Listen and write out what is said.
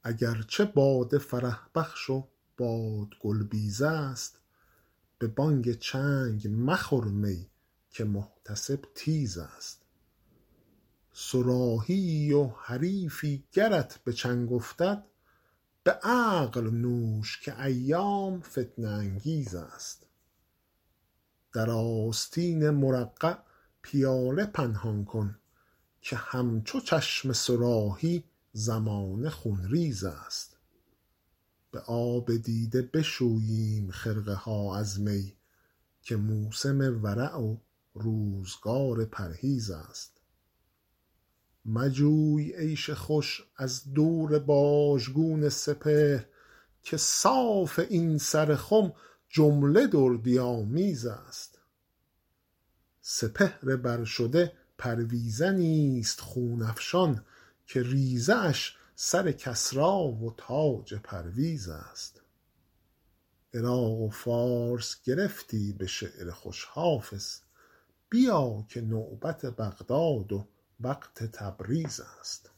اگرچه باده فرح بخش و باد گلبیز است، به بانگ چنگ مخور می که محتسب تیز است. صراحی و حریفی گرت به چنگ افتد، به عقل نوش که ایام فتنه انگیز است. در آستین مرقع پیاله پنهان کن، که همچو چشم صراحی زمانه خونریز است. به آب دیده بشوییم خرقه ها از می، که موسم ورع و روزگار پرهیز است. مجوی عیش خوش از دور باژگون سپهر، که صاف این سر خم جمله دردی آمیز است. سپهر برشده پرویزنی است خون افشان، که ریزه اش سر کسری و تاج پرویز است. عراق و فارس گرفتی به شعر خوش حافظ، بیا که نوبت بغداد و وقت تبریز است.